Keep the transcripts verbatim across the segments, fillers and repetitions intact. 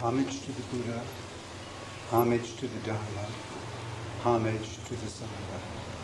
Homage to the Buddha, homage to the Dharma, homage to the Sangha.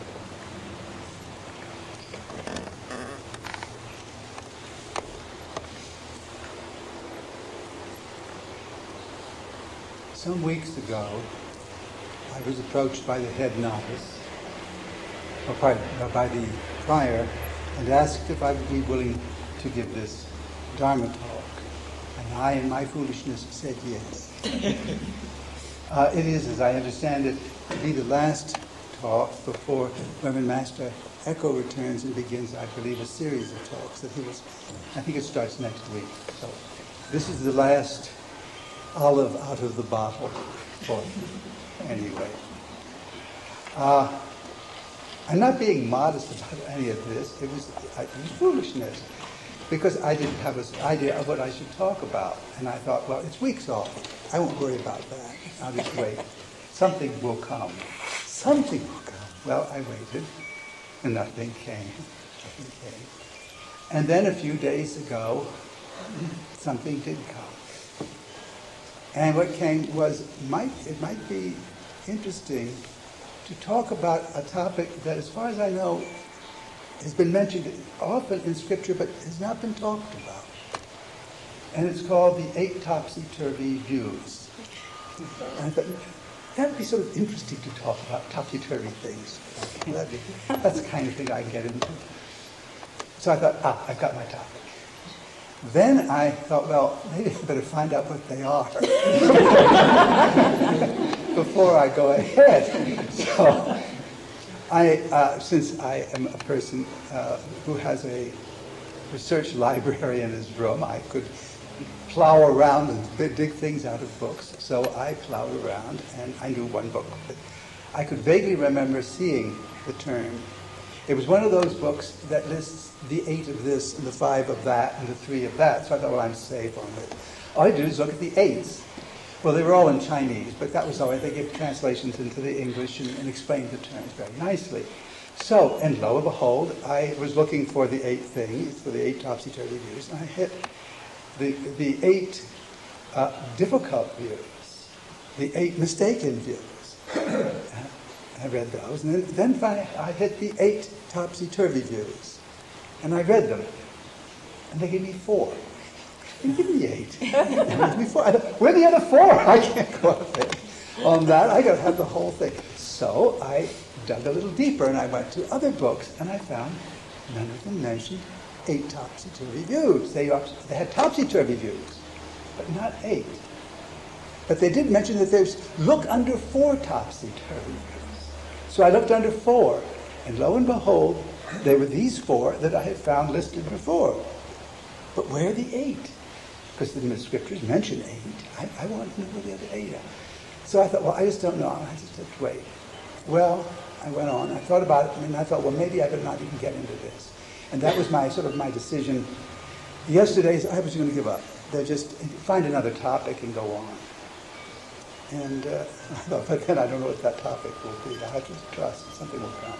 Some weeks ago, I was approached by the head novice, or pardon, by the prior, and asked if I would be willing to give this Dharma talk. And I, in my foolishness, said yes. uh, it is, as I understand it, to be the last talk before Reverend Master Echo returns and begins, I believe, a series of talks that he was, I think it starts next week. So this is the last olive out of the bottle for anyway. Uh, I'm not being modest about any of this. It was, it was foolishness, because I didn't have an idea of what I should talk about. And I thought, well, it's weeks off. I won't worry about that. I'll just wait. Something will come. Something will come. Well, I waited, and nothing came. Nothing came. And then a few days ago, something did come. And what came was, might it might be interesting to talk about a topic that, as far as I know, has been mentioned often in Scripture, but has not been talked about. And it's called the Eight Topsy-Turvy Views. And I thought, that would be sort of interesting to talk about, topsy-turvy things. That'd be, that's the kind of thing I get into. So I thought, ah, I've got my topic. Then I thought, well, maybe I better find out what they are before I go ahead. So, I, uh, since I am a person uh, who has a research library in his room, I could plow around and dig things out of books. So I plowed around, and I knew one book. But I could vaguely remember seeing the term. It was one of those books that lists the eight of this, and the five of that, and the three of that. So I thought, well, I'm safe on it. All I did is look at the eights. Well, they were all in Chinese, but that was all right. They gave translations into the English and, and explained the terms very nicely. So, and lo and behold, I was looking for the eight things, for the eight topsy-turvy views, and I hit the, the eight uh, difficult views, the eight mistaken views. I read those, and then, then finally I hit the eight topsy-turvy views, and I read them, and they gave me four. They give me eight. They give me four. Where are the other four? I can't go up there. On that, I got to have the whole thing. So I dug a little deeper, and I went to other books, and I found none of them mentioned eight topsy-turvy views. They, they had topsy-turvy views, but not eight. But they did mention that there's look under four topsy-turvy views. So I looked under four, and lo and behold, there were these four that I had found listed before. But where are the eight? Because the scriptures mention eight. I, I want to know where the other eight are. So I thought, well, I just don't know. I just have to wait. Well, I went on. I thought about it, and I thought, well, maybe I better not even get into this. And that was my sort of my decision. Yesterday's, I was going to give up. They're just find another topic and go on. And uh, I thought, but then I don't know what that topic will be. I have to trust something will come.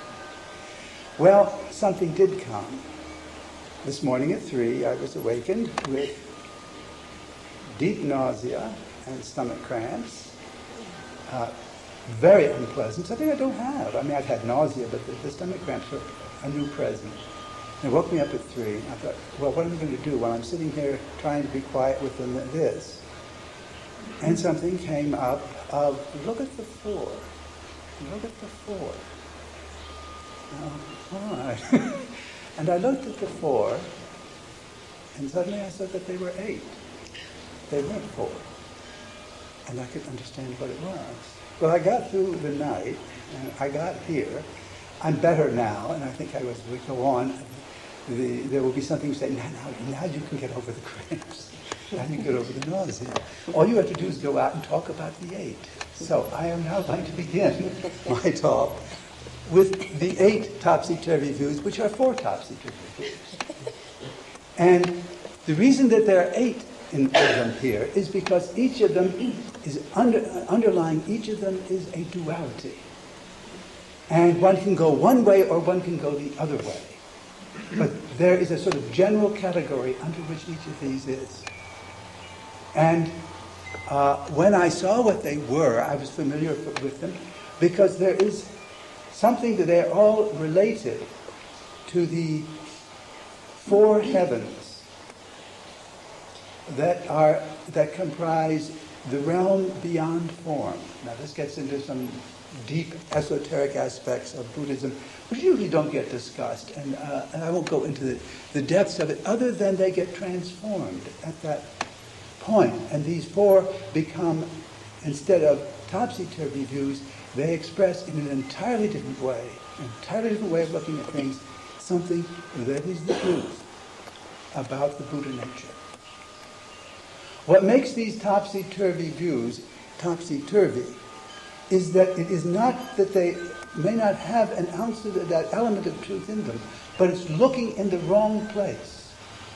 Well, something did come. This morning at three, I was awakened with deep nausea and stomach cramps. Uh, very unpleasant. Something I don't have. I mean, I've had nausea, but the, the stomach cramps are a new present. And it woke me up at three. I thought, well, what am I going to do while I'm sitting here trying to be quiet with them at this? And something came up of, look at the four. Look at the four. Oh, all right. And I looked at the four, and suddenly I saw that they were eight. They weren't four. And I could understand what it was. Well, I got through the night, and I got here. I'm better now, and I think I was, we go on. The, there will be something you say, now, now, now you can get over the cramps. Now you can get over the nausea. All you have to do is go out and talk about the eight. So I am now going to begin my talk with the eight topsy-turvy views, which are four topsy-turvy views. And the reason that there are eight in them here is because each of them is under, underlying each of them is a duality. And one can go one way or one can go the other way. But there is a sort of general category under which each of these is. And Uh, when I saw what they were, I was familiar with them because there is something that they're all related to the four heavens that are that comprise the realm beyond form. Now this gets into some deep esoteric aspects of Buddhism, which usually don't get discussed, and, uh, and I won't go into the, the depths of it, other than they get transformed at that point. And these four become, instead of topsy-turvy views, they express in an entirely different way, an entirely different way of looking at things, something that is the truth about the Buddha nature. What makes these topsy-turvy views topsy-turvy is that it is not that they may not have an ounce of that element of truth in them, but it's looking in the wrong place.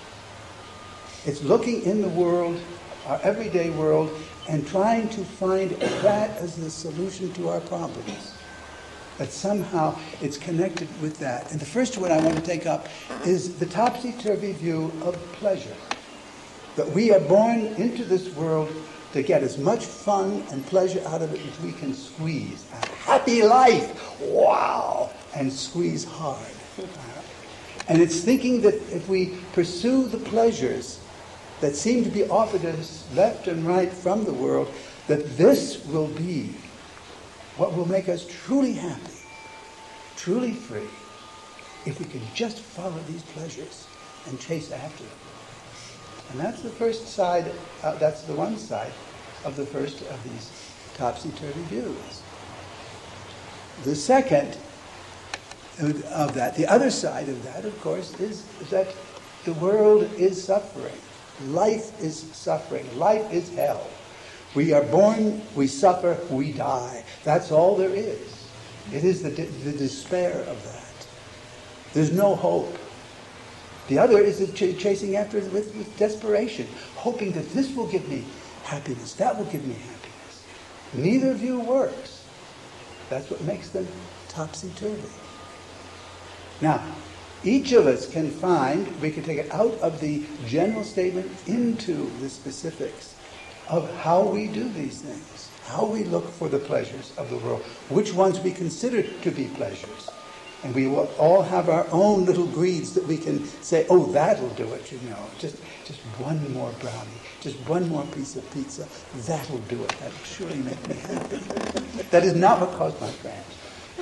It's looking in the world, our everyday world, and trying to find that as the solution to our problems. That somehow it's connected with that. And the first one I want to take up is the topsy-turvy view of pleasure. That we are born into this world to get as much fun and pleasure out of it as we can squeeze. A happy life! Wow! And squeeze hard. And it's thinking that if we pursue the pleasures that seem to be offered us left and right from the world, that this will be what will make us truly happy, truly free, if we can just follow these pleasures and chase after them. And that's the first side, uh, that's the one side of the first of these topsy-turvy views. The second of that, the other side of that, of course, is that the world is suffering. Life is suffering. Life is hell. We are born, we suffer, we die. That's all there is. It is the, the despair of that. There's no hope. The other is ch- chasing after it with, with desperation, hoping that this will give me happiness, that will give me happiness. Neither view works. That's what makes them topsy-turvy. Now, each of us can find, we can take it out of the general statement into the specifics of how we do these things, how we look for the pleasures of the world, which ones we consider to be pleasures. And we will all have our own little greeds that we can say, oh, that'll do it, you know. Just just one more brownie, just one more piece of pizza, that'll do it. That'll surely make me happy. That is not what caused my cramps.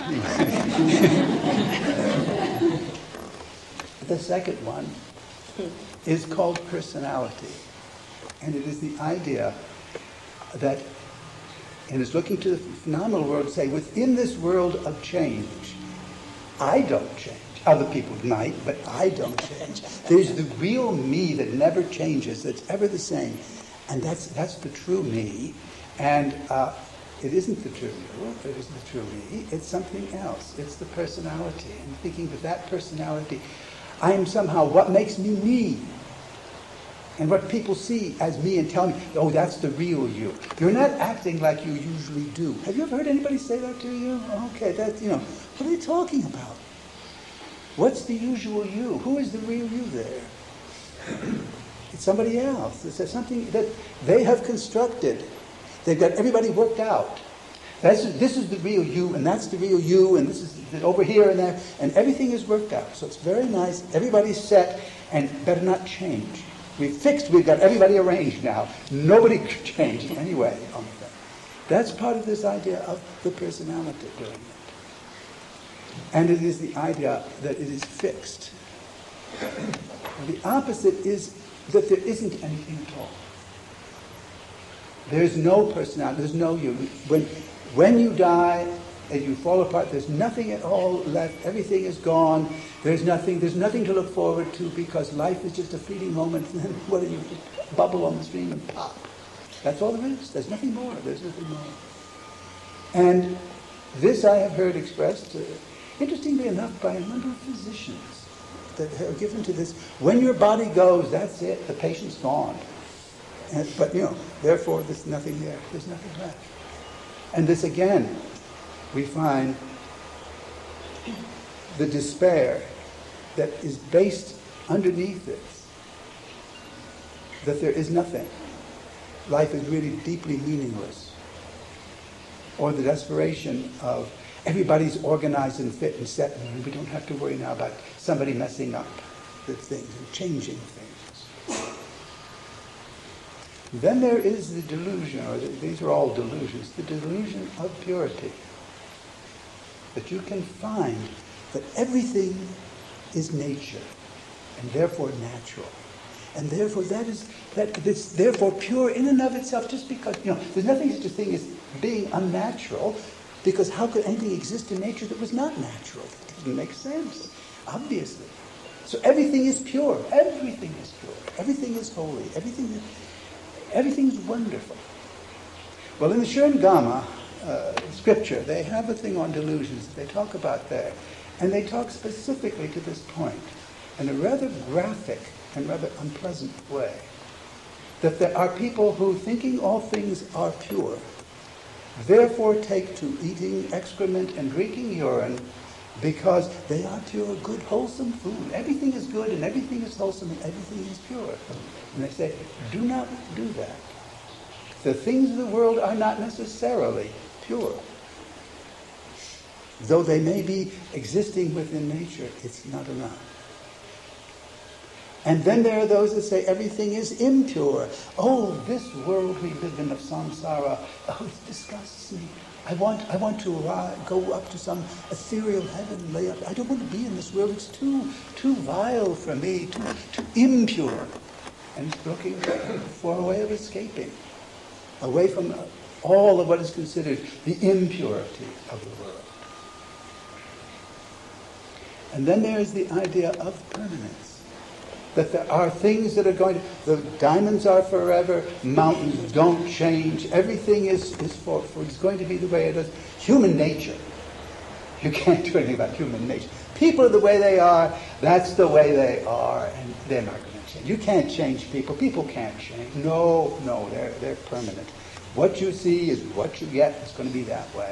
The second one is called personality. And it is the idea that, and it's looking to the phenomenal world, say, within this world of change, I don't change. Other people might, but I don't change. There's the real me that never changes, that's ever the same. And that's that's the true me. And uh, it isn't the true you, it isn't the true me. It's something else. It's the personality. And thinking that that personality, I am somehow what makes me me. And what people see as me and tell me, oh, that's the real you. You're not acting like you usually do. Have you ever heard anybody say that to you? Okay, that's, you know, what are they talking about? What's the usual you? Who is the real you there? It's somebody else. It's something that they have constructed. They've got everybody worked out. That's, this is the real you, and that's the real you, and this is over here and there, and everything is worked out. So it's very nice. Everybody's set, and better not change. We've fixed, we've got everybody arranged now. Nobody could change anyway on the thing. That's part of this idea of the personality doing it. And it is the idea that it is fixed. The opposite is that there isn't anything at all. There's no personality, there's no you. When, when you die and you fall apart, there's nothing at all left. Everything is gone. There's nothing, there's nothing to look forward to because life is just a fleeting moment. And then what do you just bubble on the stream and pop? That's all there is. There's nothing more. There's nothing more. And this I have heard expressed, uh, interestingly enough, by a number of physicians that are given to this. When your body goes, that's it. The patient's gone. And, but, you know, therefore, there's nothing there. There's nothing left. And this, again, we find the despair that is based underneath this, that there is nothing. life is really deeply meaningless. Or the desperation of everybody's organized and fit and set, and we don't have to worry now about somebody messing up the things and changing things. Then there is the delusion, or the, these are all delusions, the delusion of purity. That you can find that everything is nature, and therefore natural. And therefore that is that it's therefore pure in and of itself, just because, you know, there's nothing such a thing as being unnatural, because how could anything exist in nature that was not natural? It doesn't make sense, obviously. So everything is pure. Everything is pure. Everything is holy. Everything is, everything is wonderful. Well, in the Shurangama uh, scripture, they have a thing on delusions that they talk about there. And they talk specifically to this point in a rather graphic and rather unpleasant way. That there are people who, thinking all things are pure, therefore take to eating excrement and drinking urine because they are pure, good, wholesome food. Everything is good and everything is wholesome and everything is pure. And they say, do not do that. The things of the world are not necessarily pure. Though they may be existing within nature, it's not enough. And then there are those that say everything is impure. Oh, this world we live in of samsara, oh, it disgusts me. I want, I want to uh, go up to some ethereal heaven, lay up. I don't want to be in this world. It's too, too vile for me, too, too impure. And he's looking for a way of escaping, away from all of what is considered the impurity of the world. And then there is the idea of permanence. That there are things that are going to, the diamonds are forever, mountains don't change, everything is, is for, for, it's going to be the way it is. Human nature, you can't do anything about human nature. People are the way they are, that's the way they are, and they're not going to change. You can't change people, people can't change. No, no, they're, they're permanent. What you see is what you get, it's going to be that way.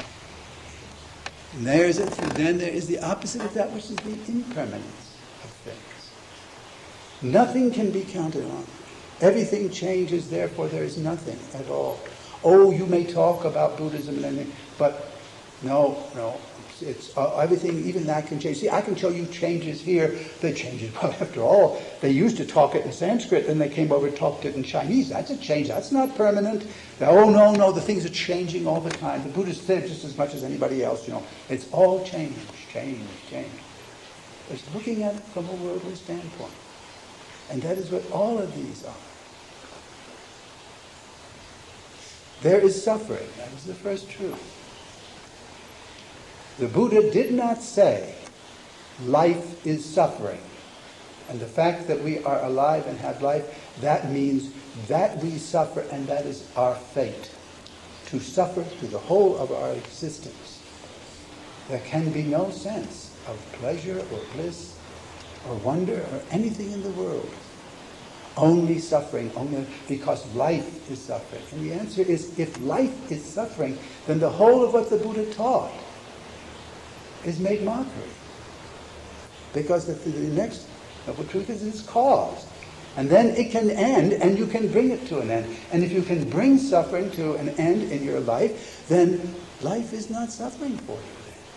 And there's it, and then there is the opposite of that, which is the impermanence of things. Nothing can be counted on. Everything changes, therefore there is nothing at all. Oh, you may talk about Buddhism and anything, but no, no. It's, it's uh, everything, even that can change. See, I can show you changes here. They change it. Well, after all, they used to talk it in Sanskrit, then they came over and talked it in Chinese. That's a change. That's not permanent. Oh, no, no, the things are changing all the time. The Buddhists say just as much as anybody else, you know. It's all change, change, change. It's looking at it from a worldly standpoint. And that is what all of these are. There is suffering. That is the first truth. The Buddha did not say life is suffering. And the fact that we are alive and have life, that means that we suffer and that is our fate. To suffer through the whole of our existence. There can be no sense of pleasure or bliss or wonder or anything in the world. Only suffering, only because life is suffering. And the answer is, if life is suffering, then the whole of what the Buddha taught is made mockery. Because the, the next noble truth is its cause. And then it can end, and you can bring it to an end. And if you can bring suffering to an end in your life, then life is not suffering for you.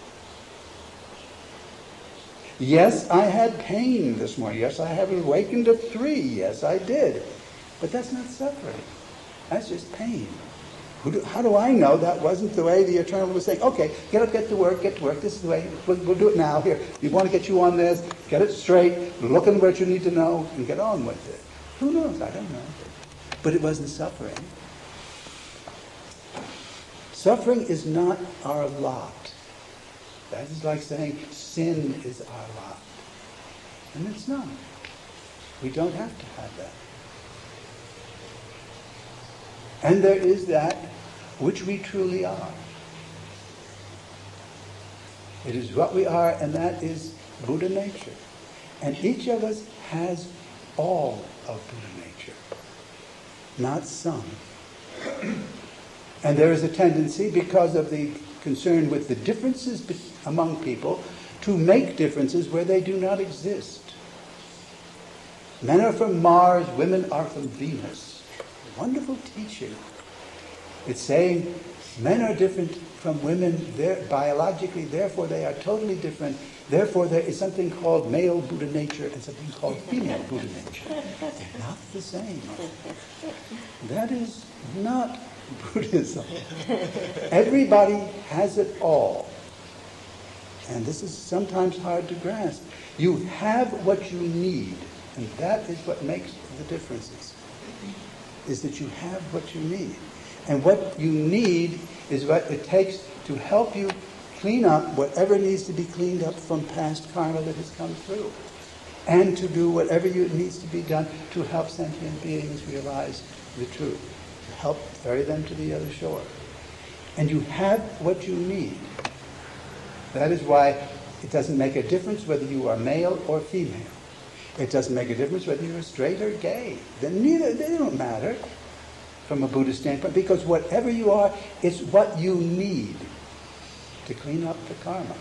Yes, I had pain this morning. Yes, I have awakened at three. Yes, I did. But that's not suffering. That's just pain. Who do, how do I know that wasn't the way the Eternal was saying, okay, get up, get to work, get to work. This is the way. We'll, we'll do it now. Here, we want to get you on this. Get it straight. Look at what you need to know and get on with it. Who knows? I don't know. But it wasn't suffering. Suffering is not our lot. That is like saying sin is our lot. And it's not. We don't have to have that. And there is that which we truly are. It is what we are, and that is Buddha nature. And each of us has all of Buddha nature, not some. And there is a tendency, because of the concern with the differences be- among people, to make differences where they do not exist. Men are from Mars, women are from Venus. wonderful teaching. It's saying men are different from women they're biologically, therefore they are totally different. Therefore there is something called male Buddha nature and something called female Buddha nature. They're not the same. That is not Buddhism. Everybody has it all. And this is sometimes hard to grasp. You have what you need, and that is what makes the differences, is that you have what you need. And what you need is what it takes to help you clean up whatever needs to be cleaned up from past karma that has come through, and to do whatever you, needs to be done to help sentient beings realize the truth, to help ferry them to the other shore. And you have what you need. That is why it doesn't make a difference whether you are male or female. It doesn't make a difference whether you're straight or gay. Then neither, they don't matter from a Buddhist standpoint, because whatever you are, it's what you need to clean up the karma.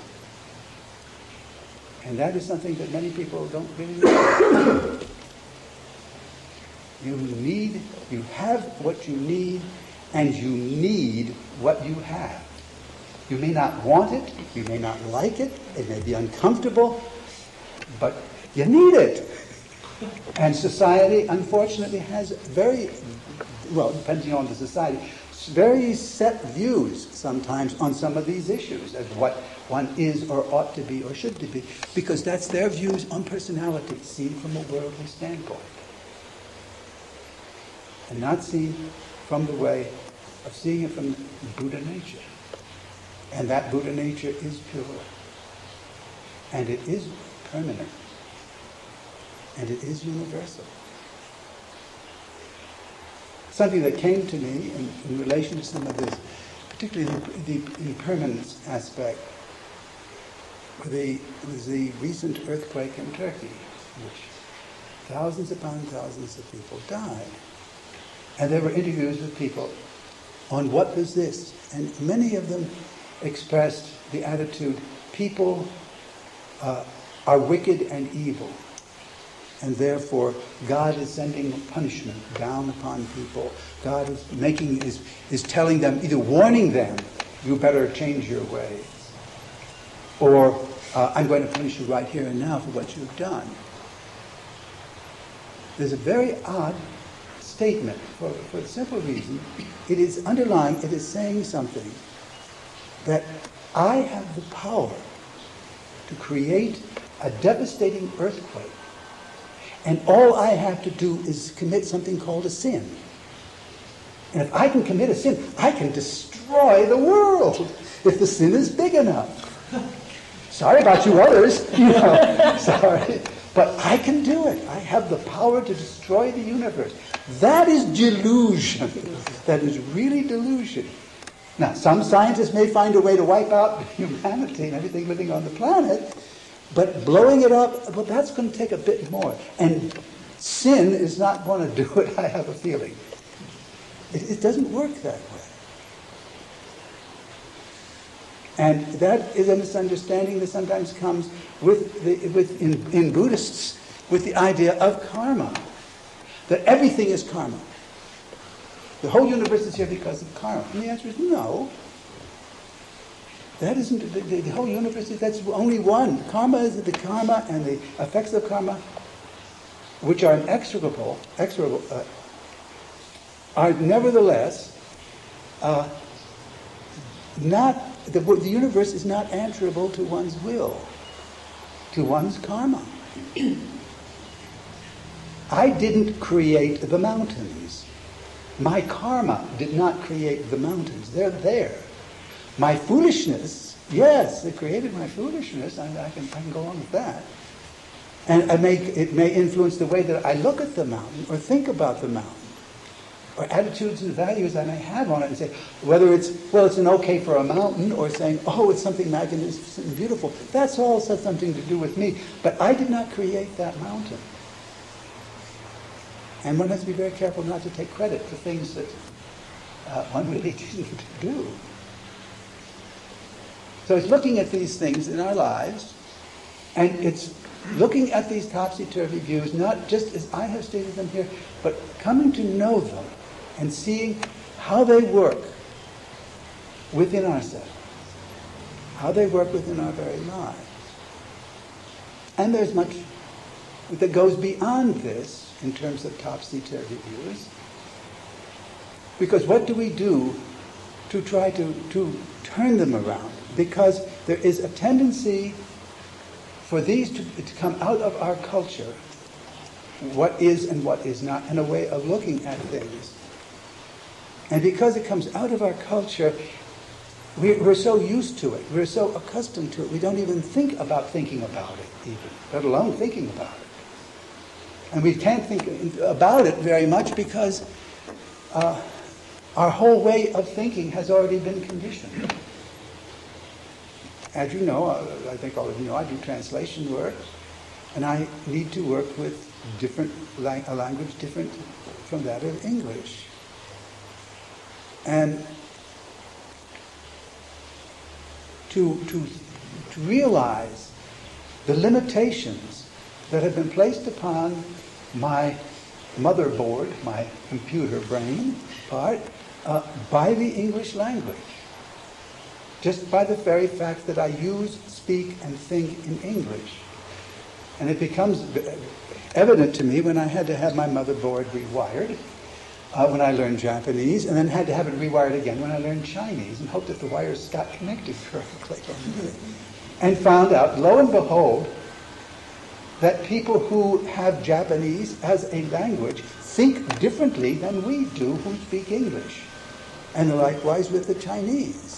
And that is something that many people don't really know. You need, you have what you need, and you need what you have. You may not want it, you may not like it, it may be uncomfortable, but you need it. And society, unfortunately, has very, well, depending on the society, very set views sometimes on some of these issues as what one is or ought to be or should to be, because that's their views on personality seen from a worldly standpoint, and not seen from the way of seeing it from Buddha nature. And that Buddha nature is pure, and it is permanent, and it is universal. Something that came to me in, in relation to some of this, particularly the, the impermanence aspect, the, was the recent earthquake in Turkey, in which thousands upon thousands of people died. And there were interviews with people on what was this, and many of them expressed the attitude, people uh, are wicked and evil, and therefore God is sending punishment down upon people. God is making is is telling them, either warning them, you better change your ways, or uh, I'm going to punish you right here and now for what you've done. There's a very odd statement for, for the simple reason it is underlying, it is saying something that I have the power to create a devastating earthquake, and all I have to do is commit something called a sin. And if I can commit a sin, I can destroy the world if the sin is big enough. Sorry about you others, you know, sorry. But I can do it. I have the power to destroy the universe. That is delusion. That is really delusion. Now, some scientists may find a way to wipe out humanity and everything living on the planet, but blowing it up, well, that's going to take a bit more. And sin is not going to do it, I have a feeling. It, it doesn't work that way. And that is a misunderstanding that sometimes comes with, the, with in, in Buddhists with the idea of karma, that everything is karma. The whole universe is here because of karma. And the answer is no. That isn't, the, the, the whole universe is, that's only one. Karma is the karma and the effects of karma, which are inexorable, exorable, uh, are nevertheless uh, not, the, the universe is not answerable to one's will, to one's karma. I didn't create the mountains. My karma did not create the mountains. They're there. My foolishness, yes, it created my foolishness. I, I, can, I can go on with that. And I may, it may influence the way that I look at the mountain or think about the mountain, or attitudes and values I may have on it, and say, whether it's, well, it's an okay for a mountain, or saying, oh, it's something magnificent and beautiful. That's all has something to do with me. But I did not create that mountain. And one has to be very careful not to take credit for things that uh, one really didn't do. So it's looking at these things in our lives, and it's looking at these topsy-turvy views, not just as I have stated them here, but coming to know them and seeing how they work within ourselves, how they work within our very lives. And there's much that goes beyond this in terms of topsy-turvy views. Because what do we do to try to, to turn them around? Because there is a tendency for these to, to come out of our culture, what is and what is not, and a way of looking at things. And because it comes out of our culture, we, we're so used to it, we're so accustomed to it, we don't even think about thinking about it, even, let alone thinking about it. And we can't think about it very much because uh, our whole way of thinking has already been conditioned. As you know, I think all of you know, I do translation work, and I need to work with different a language different from that of English. And to, to, to realize the limitations that have been placed upon my motherboard, my computer brain part, uh, by the English language. Just by the very fact that I use, speak, and think in English. And it becomes evident to me when I had to have my motherboard rewired, uh, when I learned Japanese, and then had to have it rewired again when I learned Chinese, and hoped that the wires got connected correctly. And found out, lo and behold, that people who have Japanese as a language think differently than we do who speak English. And likewise with the Chinese.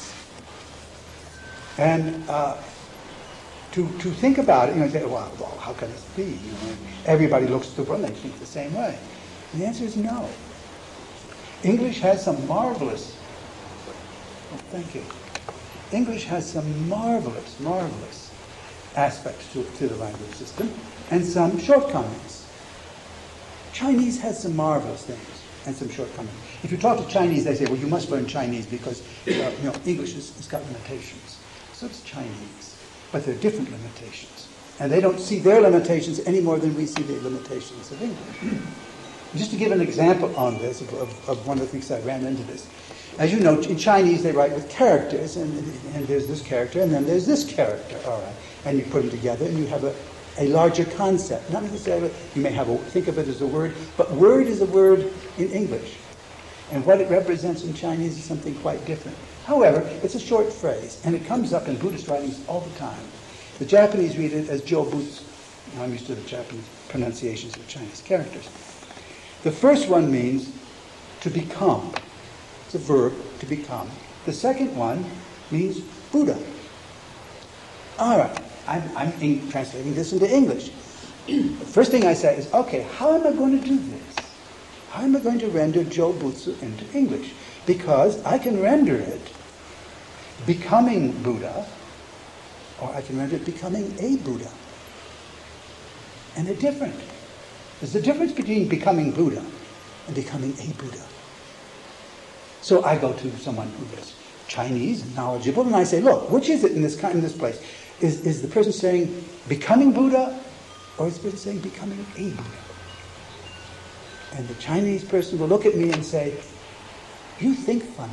And uh, to to think about it, you know, say, well, well, how can this be? You know, everybody looks at the world and they think the same way. And the answer is no. English has some marvelous, oh, thank you. English has some marvelous, marvelous aspects to, to the language system and some shortcomings. Chinese has some marvelous things and some shortcomings. If you talk to Chinese, they say, well, you must learn Chinese because uh, you know, English has, has got limitations. So it's Chinese, but they're different limitations. And they don't see their limitations any more than we see the limitations of English. Just to give an example on this, of, of, of one of the things I ran into this. As you know, in Chinese they write with characters, and, and there's this character, and then there's this character, all right. And you put them together, and you have a, a larger concept. Not necessarily, you may have a, think of it as a word, but word is a word in English. And what it represents in Chinese is something quite different. However, it's a short phrase, and it comes up in Buddhist writings all the time. The Japanese read it as Jobutsu. I'm used to the Japanese pronunciations of Chinese characters. The first one means to become. It's a verb, to become. The second one means Buddha. All right, I'm, I'm in, translating this into English. The first thing I say is, okay, how am I going to do this? How am I going to render Jobutsu into English? Because I can render it becoming Buddha, or I can render it becoming a Buddha. And they're different. There's a difference between becoming Buddha and becoming a Buddha. So I go to someone who is Chinese and knowledgeable, and I say, look, which is it in this in this place? Is, is the person saying becoming Buddha, or is the person saying becoming a Buddha? And the Chinese person will look at me and say, you think funny.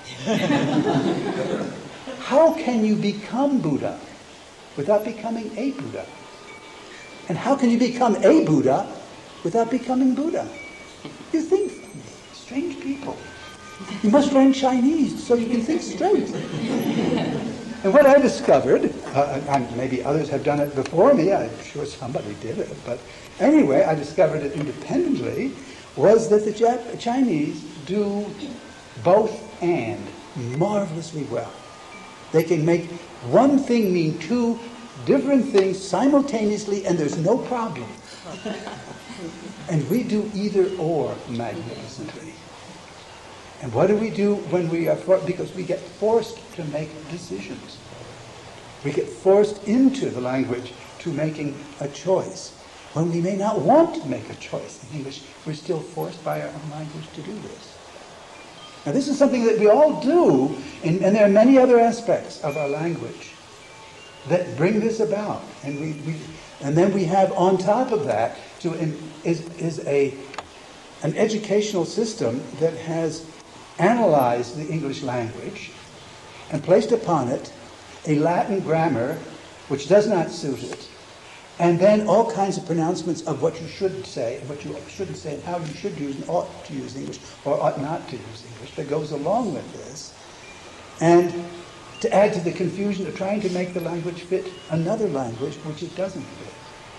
How can you become Buddha without becoming a Buddha? And how can you become a Buddha without becoming Buddha? You think funny. Strange people. You must learn Chinese so you can think straight. And what I discovered, uh, and maybe others have done it before me, I'm sure somebody did it, but anyway, I discovered it independently, was that the Jap- Chinese do both and marvelously well. They can make one thing mean two different things simultaneously, and there's no problem. And we do either or magnificently. And what do we do when we are for- because we get forced to make decisions. We get forced into the language to making a choice. When we may not want to make a choice in English, we're still forced by our own language to do this. Now this is something that we all do, and, and there are many other aspects of our language that bring this about. And we, we and then we have on top of that to is is a an educational system that has analyzed the English language and placed upon it a Latin grammar which does not suit it, and then all kinds of pronouncements of what you should say, and what you shouldn't say, and how you should use and ought to use English, or ought not to use English, that goes along with this. And to add to the confusion of trying to make the language fit another language which it doesn't fit.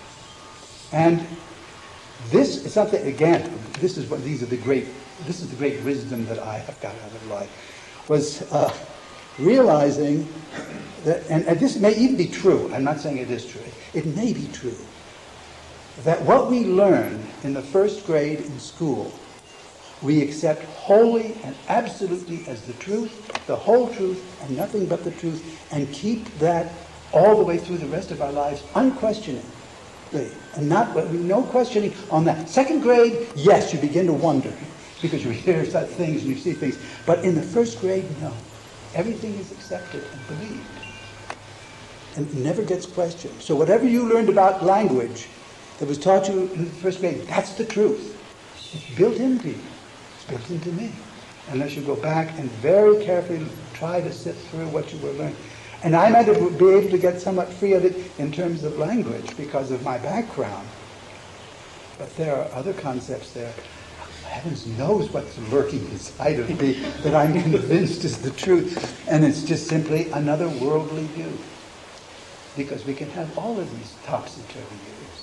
And this is something, again, this is what these are the great, this is the great wisdom that I have got out of life, was uh, realizing that, and, and this may even be true, I'm not saying it is true, it may be true, that what we learn in the first grade in school, we accept wholly and absolutely as the truth, the whole truth, and nothing but the truth, and keep that all the way through the rest of our lives unquestioningly. And not, no questioning on that. Second grade, yes, you begin to wonder, because you hear such things and you see things. But in the first grade, no. Everything is accepted and believed. And it never gets questioned. So whatever you learned about language that was taught you in the first grade, that's the truth. It's built into you. It's built into me. Unless you go back and very carefully try to sift through what you were learning. And I might be able to get somewhat free of it in terms of language because of my background. But there are other concepts there. Heavens knows what's lurking inside of me that I'm convinced is the truth. And it's just simply another worldly view. Because we can have all of these topsy-turvy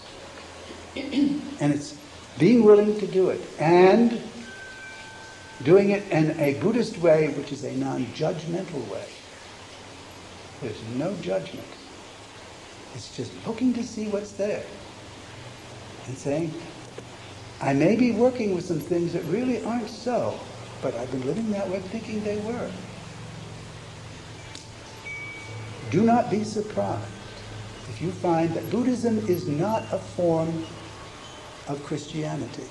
views. And it's being willing to do it. And doing it in a Buddhist way, which is a non-judgmental way. There's no judgment. It's just looking to see what's there. And saying, I may be working with some things that really aren't so, but I've been living that way thinking they were. Do not be surprised if you find that Buddhism is not a form of Christianity.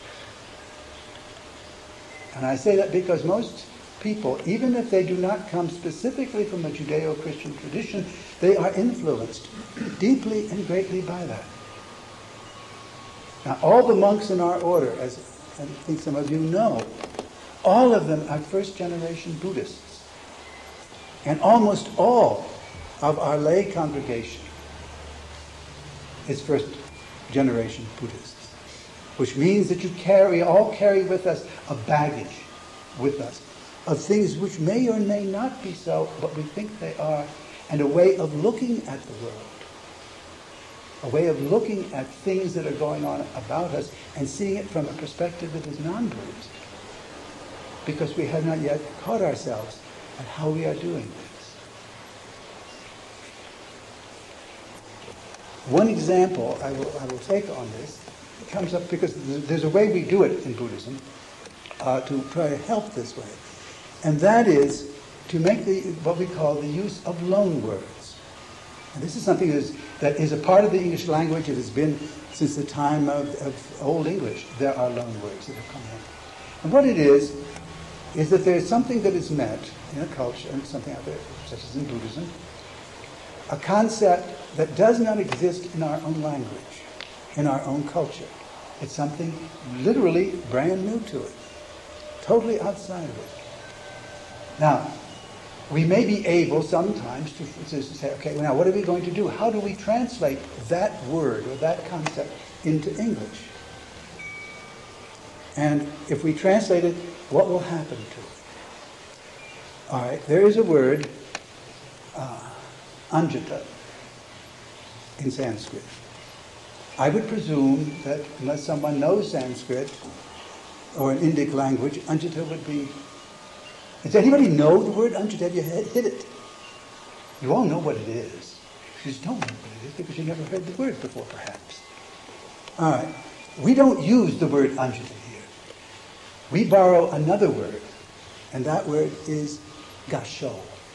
And I say that because most people, even if they do not come specifically from a Judeo-Christian tradition, they are influenced deeply and greatly by that. Now, all the monks in our order, as I think some of you know, all of them are first-generation Buddhists. And almost all of our lay congregation is first-generation Buddhists, which means that you carry, all carry with us a baggage with us of things which may or may not be so, but we think they are, and a way of looking at the world, a way of looking at things that are going on about us and seeing it from a perspective that is non-Buddhist, because we have not yet caught ourselves at how we are doing this. One example I will, I will take on this comes up because there's a way we do it in Buddhism uh, to try to help this way. And that is to make the, what we call the use of loan words. And this is something that is, that is a part of the English language. It has been since the time of, of Old English. There are loan words that have come in. And what it is, is that there is something that is meant in a culture, and something out there, such as in Buddhism, a concept that does not exist in our own language, in our own culture. It's something literally brand new to it, totally outside of it. Now, we may be able sometimes to, to say, okay, well, now what are we going to do? How do we translate that word or that concept into English? And if we translate it, what will happen to it? All right, there is a word, uh, anjata, in Sanskrit. I would presume that unless someone knows Sanskrit or an Indic language, anjata would be... Does anybody know the word anjata? Have you hit it? You all know what it is. You just don't know what it is because you never heard the word before, perhaps. All right. We don't use the word anjata here. We borrow another word, and that word is gasho.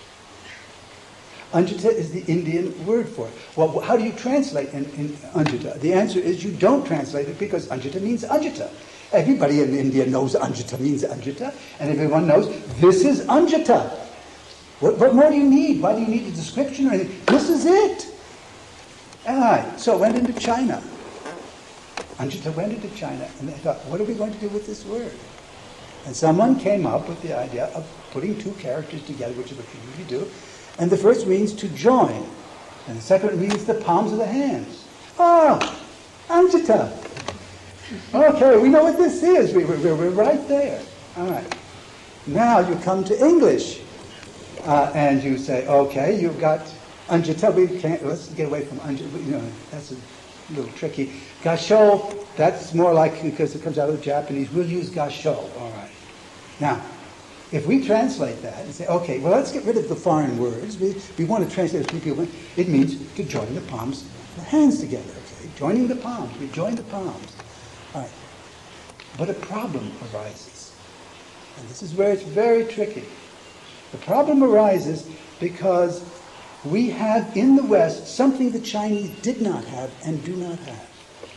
Anjata is the Indian word for it. Well, how do you translate in, in anjata? The answer is you don't translate it because anjata means anjata. Everybody in India knows anjata means anjata, and everyone knows this is anjata. What, what more do you need? Why do you need a description or anything? This is it. All right, so I went into China. Anjita went into China and they thought, what are we going to do with this word? And someone came up with the idea of putting two characters together, which is what you usually do. And the first means to join. And the second means the palms of the hands. Oh, Anjita. Okay, we know what this is. We, we, we're right there. All right. Now you come to English. Uh, and you say, okay, you've got Anjita. We can't, let's get away from Anjita. You know, that's a little tricky. Gasho, that's more like, because it comes out of the Japanese, we'll use gasho. All right. Now, if we translate that and say, okay, well, let's get rid of the foreign words. We, we want to translate it to people. It means to join the palms, the hands together. Okay, joining the palms. We join the palms. All right. But a problem arises. And this is where it's very tricky. The problem arises because we have in the West something the Chinese did not have and do not have.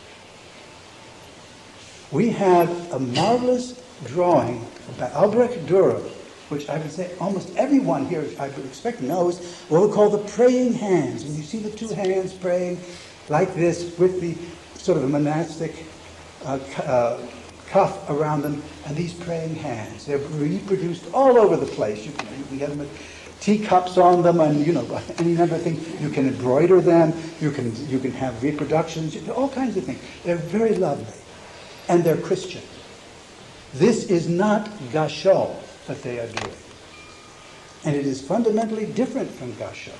We have a marvelous drawing by Albrecht Dürer, which I would say almost everyone here, I would expect, knows, what we call the praying hands. And you see the two hands praying like this with the sort of a monastic uh, uh, cuff around them, and these praying hands. They're reproduced all over the place. You can, we have them with teacups on them, and you know, any number of things. You can embroider them. You can you can have reproductions. All kinds of things. They're very lovely, and they're Christian. This is not gasho that they are doing, and it is fundamentally different from gasho.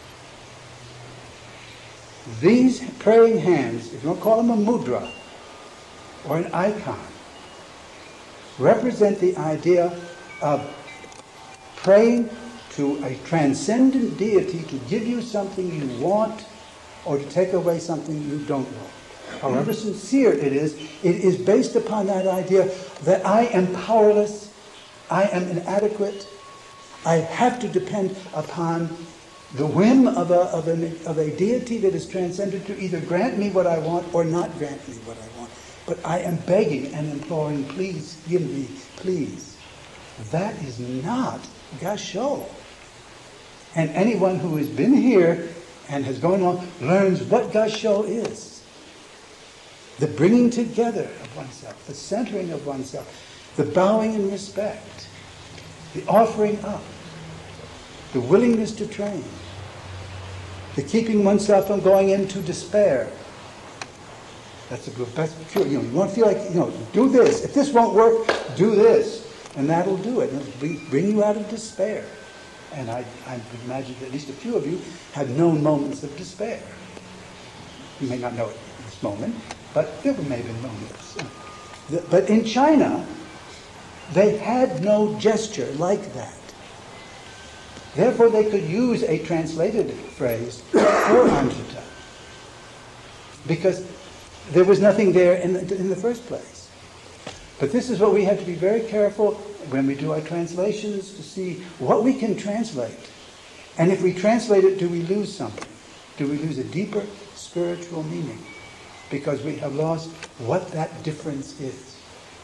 These praying hands, if you want to call them a mudra or an icon, represent the idea of praying to a transcendent deity to give you something you want or to take away something you don't want. However sincere it is, it is based upon that idea that I am powerless, I am inadequate, I have to depend upon the whim of a, of, an, of a deity that is transcendent to either grant me what I want or not grant me what I want. But I am begging and imploring, please give me, please. That is not gasho. And anyone who has been here and has gone on learns what gasho is. The bringing together of oneself, the centering of oneself, the bowing in respect, the offering up, the willingness to train, the keeping oneself from going into despair. That's a good, that's pure. You know, you want to feel like, you know, do this. If this won't work, do this. And that'll do it. It'll bring you out of despair. And I, I imagine that at least a few of you have known moments of despair. You may not know it in this moment, but there may have been moments. But in China, they had no gesture like that. Therefore, they could use a translated phrase for Anjita, because there was nothing there in the, in the first place. But this is what we have to be very careful when we do our translations, to see what we can translate. And if we translate it, do we lose something? Do we lose a deeper spiritual meaning? Because we have lost what that difference is.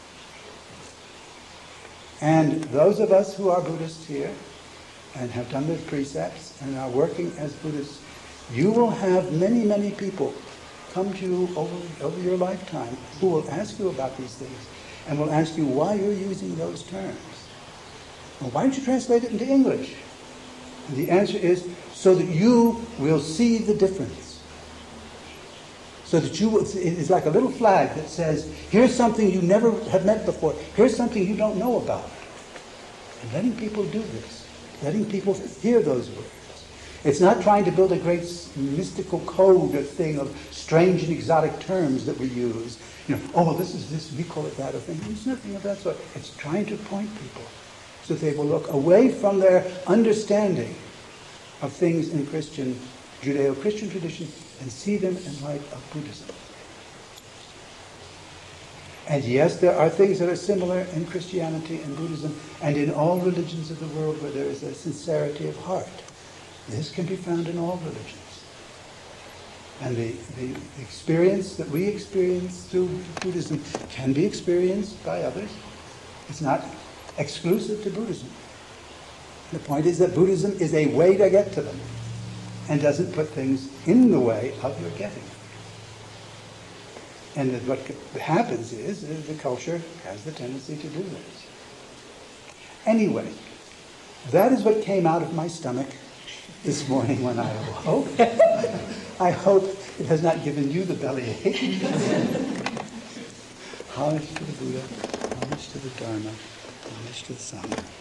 And those of us who are Buddhists here and have done the precepts and are working as Buddhists, you will have many, many people come to you over, over your lifetime who will ask you about these things and will ask you why you're using those terms. Well, why don't you translate it into English? And the answer is so that you will see the difference. So that you will, it's like a little flag that says, here's something you never have met before. Here's something you don't know about. And letting people do this. Letting people hear those words. It's not trying to build a great mystical code thing of strange and exotic terms that we use. You know, oh, well, this is this, we call it that, or thing. It's nothing of that sort. It's trying to point people so that they will look away from their understanding of things in Christian, Judeo-Christian tradition and see them in light of Buddhism. And yes, there are things that are similar in Christianity and Buddhism and in all religions of the world where there is a sincerity of heart. This can be found in all religions. And the, the experience that we experience through Buddhism can be experienced by others. It's not exclusive to Buddhism. The point is that Buddhism is a way to get to them and doesn't put things in the way of your getting. And that what happens is uh, the culture has the tendency to do this. Anyway, that is what came out of my stomach this morning when I awoke. I hope it has not given you the bellyache. Homage to the Buddha, homage to the Dharma, homage to the Sangha.